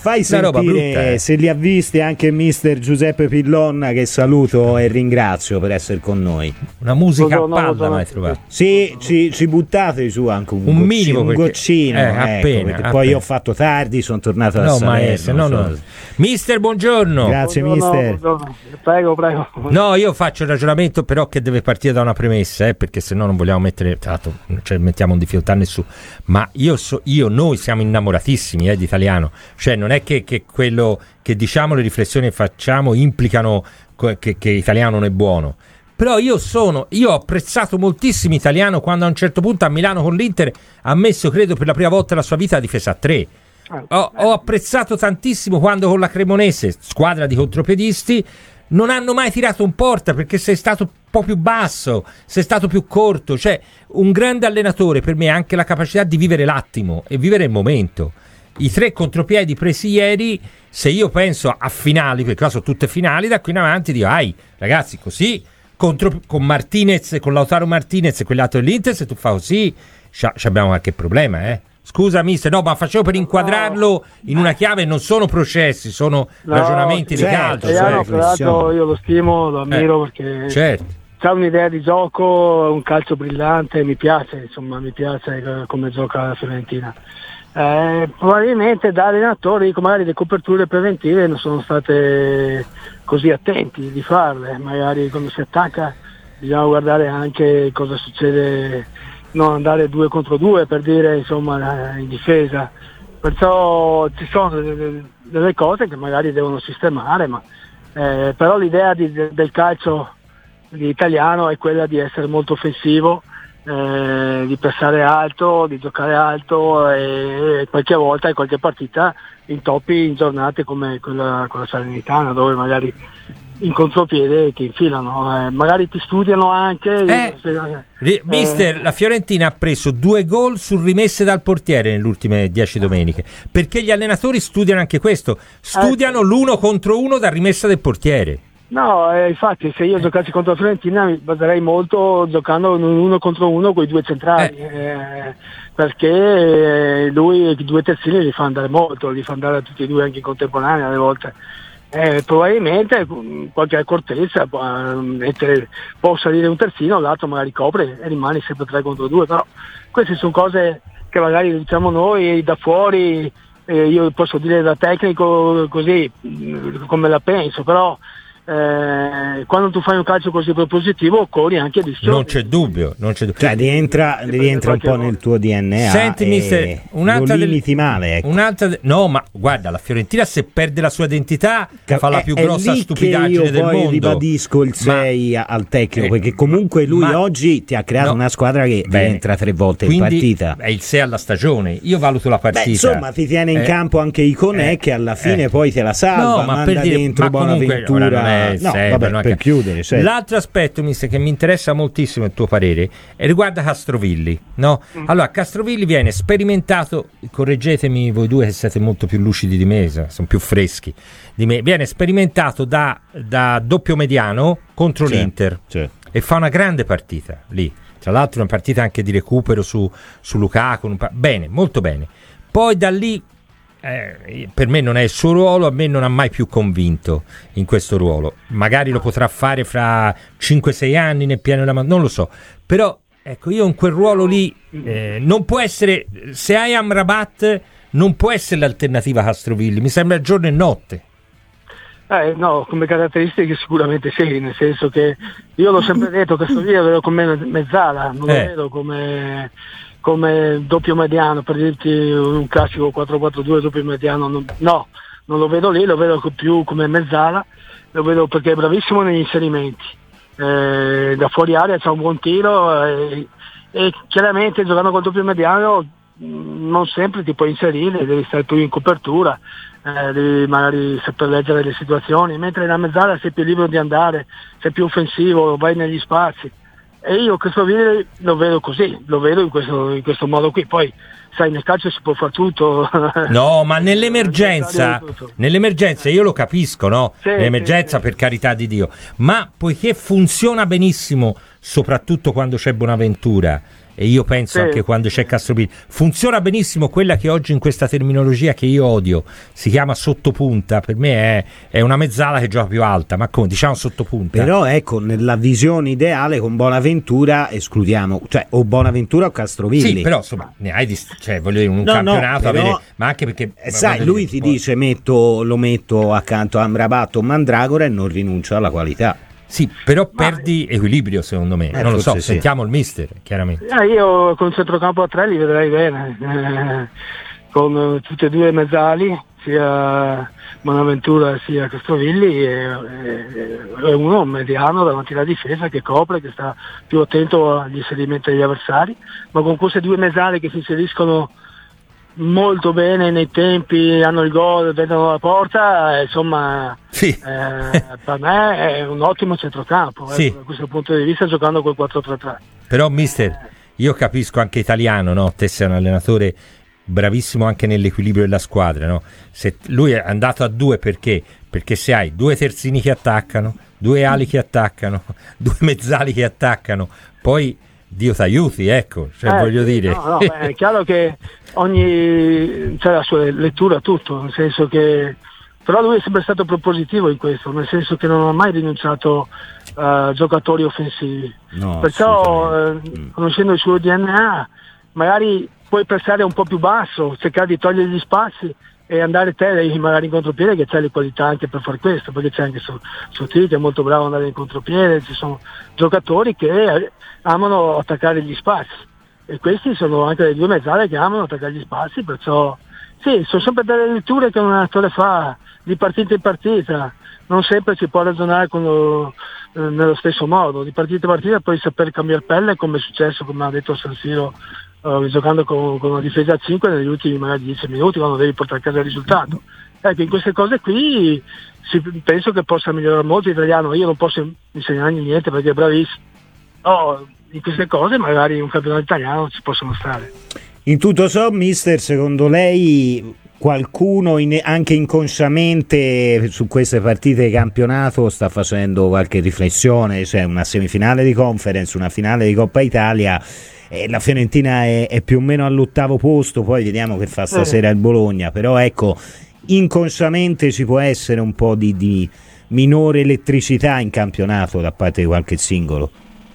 fai roba sentire brutta, se li ha visti anche mister Giuseppe Pillonna, che saluto e ringrazio per essere con noi. Una musica a palla mai trovato. Sì, ci buttate su anche un minimo, un goccino, appena. Poi io ho fatto tardi, sono tornato a Salerno. No. Mister, buongiorno. Grazie, mister. Prego. No, io faccio il ragionamento però che deve partire da una premessa, perché se no non vogliamo mettere, tra l'altro, cioè mettiamo in difficoltà nessuno. Ma noi siamo innamoratissimi di italiano, cioè non è che quello che diciamo, le riflessioni che facciamo implicano che italiano non è buono. Però io ho apprezzato moltissimo Italiano quando a un certo punto a Milano con l'Inter ha messo, credo per la prima volta nella sua vita, la difesa a 3. Ho apprezzato tantissimo quando con la Cremonese, squadra di contropiedisti, non hanno mai tirato un porta, perché sei stato un po' più basso, sei stato più corto. Cioè, un grande allenatore per me ha anche la capacità di vivere l'attimo e vivere il momento. I 3 contropiedi presi ieri, se io penso a finali, perché qua sono tutte finali, da qui in avanti dico, ragazzi, così con Martinez, con Lautaro Martinez e quell'altro dell'Inter, se tu fai così abbiamo qualche problema, Scusa mister, no, ma facevo per inquadrarlo in una chiave, non sono processi, sono ragionamenti di calcio. Peraltro io lo stimo, lo ammiro, perché c'ha un'idea di gioco, un calcio brillante, mi piace come gioca la Fiorentina. Probabilmente da allenatori magari le coperture preventive non sono state così attenti di farle, magari quando si attacca bisogna guardare anche cosa succede, non andare 2 contro 2 per dire, in difesa. Perciò ci sono delle cose che magari devono sistemare, ma però l'idea del calcio di italiano è quella di essere molto offensivo, di passare alto, di giocare alto, e qualche volta in qualche partita intoppi in giornate come quella con la Salernitana, dove magari in contropiede ti infilano, magari ti studiano anche. Mister, la Fiorentina ha preso 2 gol su rimesse dal portiere nelle ultime 10 domeniche, perché gli allenatori studiano anche questo, studiano l'1 contro 1 da rimessa del portiere. No, infatti se io giocassi contro la Fiorentina mi baserei molto giocando in un 1 contro 1 con i 2 centrali, perché lui i 2 terzini li fa andare molto, li fa andare a tutti e 2 anche in contemporanea alle volte. Probabilmente qualche accortezza può salire un terzino, l'altro magari copre e rimane sempre 3 contro 2, però queste sono cose che magari diciamo noi da fuori, io posso dire da tecnico così come la penso, però quando tu fai un calcio così propositivo corri anche rischi. Non c'è dubbio. Cioè rientra un po' nel tuo DNA. Senti mister, un'altra lo limiti male, ecco. No, ma guarda, la Fiorentina se perde la sua identità fa la più grossa stupidaggine del mondo. Io poi ribadisco il 6 al tecnico, perché comunque lui oggi ti ha creato una squadra che rientra 3 volte in partita. È il 6 alla stagione, io valuto la partita. Insomma ti tiene in campo anche Iconè, che alla fine poi te la salva, manda dentro Bonaventura. Per chiudere, l'altro aspetto che mi interessa moltissimo il tuo parere riguarda Castrovilli, no? Allora Castrovilli viene sperimentato, correggetemi voi due che siete molto più lucidi di me, sono più freschi di me, viene sperimentato da doppio mediano contro l'Inter e fa una grande partita lì, tra l'altro una partita anche di recupero su Lukaku, bene, molto bene. Poi da lì per me non è il suo ruolo, a me non ha mai più convinto in questo ruolo, magari lo potrà fare fra 5-6 anni nel piano della non lo so, però ecco, io in quel ruolo lì non può essere, se hai Amrabat non può essere l'alternativa a Castrovilli, mi sembra giorno e notte. No, come caratteristiche sicuramente sì, nel senso che io l'ho sempre detto, Castrovilli lo vedo come mezzala, non lo vedo come doppio mediano, per dirti un classico 4-4-2 doppio mediano, non lo vedo lì, lo vedo più come mezzala, lo vedo perché è bravissimo negli inserimenti, da fuori area c'ha un buon tiro e chiaramente giocando col doppio mediano non sempre ti puoi inserire, devi stare più in copertura, devi magari saper leggere le situazioni, mentre nella mezzala sei più libero di andare, sei più offensivo, vai negli spazi. E io questo video lo vedo così, lo vedo in questo modo qui. Poi sai, nel calcio si può fare tutto. No, ma nell'emergenza io lo capisco, no? Sì, nell'emergenza, per carità di Dio, ma poiché funziona benissimo, soprattutto quando c'è Bonaventura e io penso anche quando c'è Castrovilli funziona benissimo quella che oggi in questa terminologia che io odio si chiama sottopunta. Per me è una mezzala che gioca più alta, ma come diciamo sottopunta. Però ecco, nella visione ideale con Bonaventura escludiamo, cioè o Bonaventura o Castrovilli. Sì, però insomma ne hai voglio dire un campionato però, avere, ma anche perché sai, lui ti dice lo metto accanto a Amrabat o Mandragora e non rinuncio alla qualità. Sì, però perdi equilibrio secondo me, non lo so, sentiamo il mister chiaramente. Io con centrocampo a 3 li vedrei bene, con tutti e due i mezzali, sia Bonaventura sia Castrovilli, e uno mediano davanti alla difesa che copre, che sta più attento agli inserimenti degli avversari, ma con questi due mezzali che si inseriscono molto bene nei tempi, hanno il gol, vedono la porta, insomma per me è un ottimo centrocampo da questo punto di vista, giocando col 4-3-3. Però mister, io capisco anche italiano, no? Te sei un allenatore bravissimo anche nell'equilibrio della squadra, no? Se lui è andato a 2 perché se hai 2 terzini che attaccano, 2 ali che attaccano, 2 mezzali che attaccano, poi Dio t'aiuti, ecco, voglio dire. No, è chiaro che c'è la sua lettura a tutto, nel senso che però lui è sempre stato propositivo in questo, nel senso che non ha mai rinunciato a giocatori offensivi. Perciò conoscendo il suo DNA magari puoi pressare un po' più basso, cercare di togliere gli spazi e andare te magari in contropiede, che c'è le qualità anche per fare questo, perché c'è anche Sottili che è molto bravo ad andare in contropiede, ci sono giocatori che amano attaccare gli spazi e questi sono anche le due mezzale che amano attaccare gli spazi, perciò sono sempre delle letture che un allenatore fa di partita in partita, non sempre si può ragionare nello stesso modo, di partita in partita puoi saper cambiare pelle, come è successo, come ha detto San Siro, giocando con una difesa a 5 negli ultimi magari 10 minuti quando devi portare a casa il risultato. Ecco, in queste cose qui penso che possa migliorare molto l'italiano. Io non posso insegnargli niente perché è bravissimo, in queste cose magari un campionato italiano ci possono stare. In tutto ciò, mister, secondo lei qualcuno anche inconsciamente su queste partite di campionato sta facendo qualche riflessione? C'è una semifinale di Conference, una finale di Coppa Italia, la Fiorentina è più o meno all'8° posto, poi vediamo che fa stasera il Bologna, però ecco, inconsciamente ci può essere un po' di minore elettricità in campionato da parte di qualche singolo.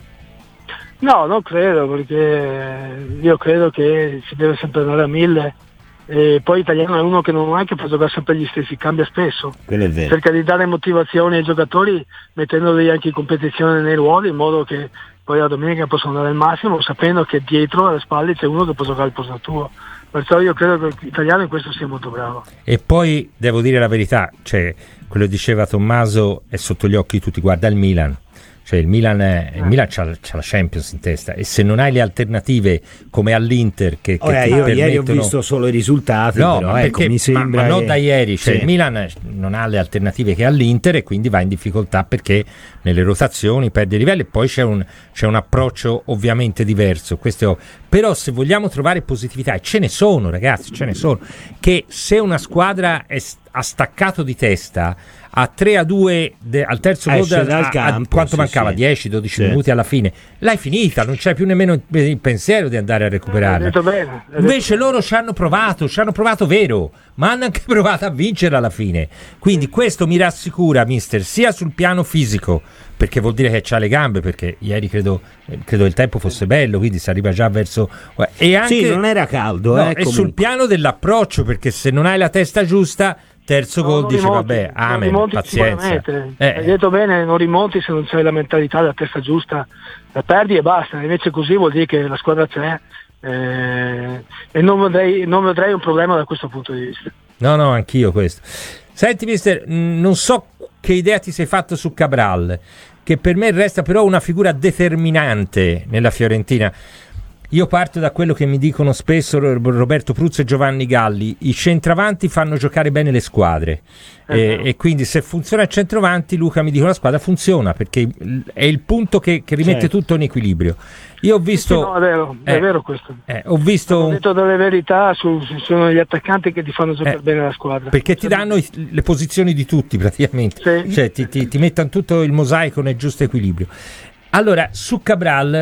No, non credo, perché io credo che si deve sempre andare a 1000, e poi l'italiano è uno che non è che fa giocare sempre gli stessi, cambia spesso, quello è vero. Cerca di dare motivazioni ai giocatori mettendoli anche in competizione nei ruoli, in modo che poi la domenica possono dare il massimo, sapendo che dietro alle spalle c'è uno che può giocare al posto tuo. Perciò io credo che l'italiano in questo sia molto bravo. E poi devo dire la verità, cioè quello che diceva Tommaso è sotto gli occhi di tutti, guarda il Milan. Cioè il Milan c'ha la Champions in testa, e se non hai le alternative come all'Inter che io ieri ho visto solo i risultati, però ecco, mi sembra ma non da ieri, cioè il Milan non ha le alternative che ha l'Inter e quindi va in difficoltà perché nelle rotazioni perde livelli, e poi c'è un approccio ovviamente diverso, però se vogliamo trovare positività, e ce ne sono ragazzi, che se una squadra ha staccato di testa a 3-2 al terzo gol dal campo, quanto mancava? 10-12 minuti alla fine, l'hai finita, non c'è più nemmeno il pensiero di andare a recuperarla. Invece loro ci hanno provato vero, ma hanno anche provato a vincere alla fine, quindi questo mi rassicura, mister, sia sul piano fisico, perché vuol dire che c'ha le gambe, perché ieri credo il tempo fosse bello, quindi si arriva già verso, e anche non era caldo, e sul piano dell'approccio, perché se non hai la testa giusta, terzo gol dice vabbè, amen, pazienza. Hai detto bene, non rimonti se non c'hai la mentalità della testa giusta, la perdi e basta. Invece così vuol dire che la squadra c'è, e non vedrei un problema da questo punto di vista. No, anch'io questo. Senti mister, non so che idea ti sei fatto su Cabral, che per me resta però una figura determinante nella Fiorentina. Io parto da quello che mi dicono spesso Roberto Pruzzo e Giovanni Galli: i centravanti fanno giocare bene le squadre, e quindi se funziona il centravanti, Luca mi dice la squadra funziona, perché è il punto che rimette tutto in equilibrio. Io ho visto è vero questo. Ho detto delle verità sono gli attaccanti che ti fanno giocare bene la squadra, perché ti danno le posizioni di tutti praticamente, cioè ti mettono tutto il mosaico nel giusto equilibrio. Allora su Cabral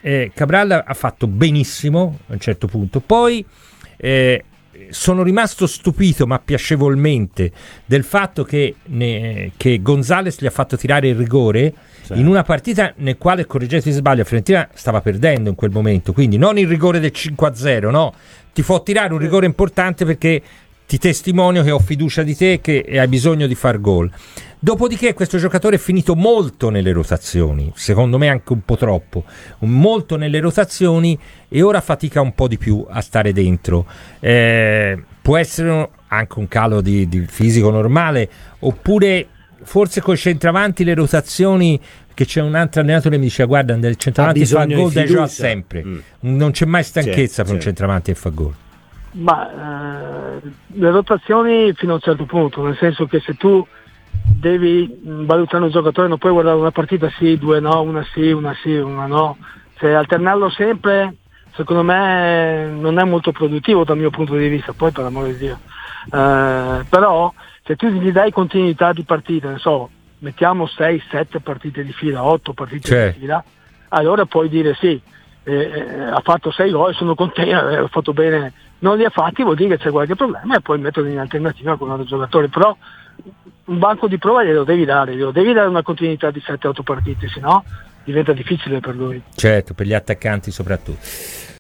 Cabral ha fatto benissimo a un certo punto, poi sono rimasto stupito ma piacevolmente del fatto che Gonzalez gli ha fatto tirare il rigore in una partita nel quale, correggetemi se sbaglio, Fiorentina stava perdendo in quel momento, quindi non il rigore del 5-0, no, ti può tirare un rigore importante perché ti testimonio che ho fiducia di te e hai bisogno di far gol. Dopodiché questo giocatore è finito molto nelle rotazioni, secondo me anche un po' troppo, molto nelle rotazioni, e ora fatica un po' di più a stare dentro. Può essere anche un calo di fisico normale, oppure forse con i centravanti le rotazioni, che c'è un altro allenatore che mi dice guarda, il centravanti fa gol da giocare sempre, non c'è mai stanchezza per un centravanti che fa gol. Ma le rotazioni fino a un certo punto, nel senso che se tu devi valutare un giocatore non puoi guardare una partita sì, due no, una sì, una no, se alternarlo sempre secondo me non è molto produttivo dal mio punto di vista, poi per l'amore di Dio, però se tu gli dai continuità di partita, ne so, mettiamo 6-7 partite di fila, 8 partite di fila, allora puoi dire sì, ha fatto 6 gol, sono contento, ha fatto bene, non li ha fatti vuol dire che c'è qualche problema e poi metterli in alternativa con un altro giocatore, però un banco di prova glielo devi dare una continuità di 7-8 partite, se no diventa difficile per lui. Certo, per gli attaccanti soprattutto.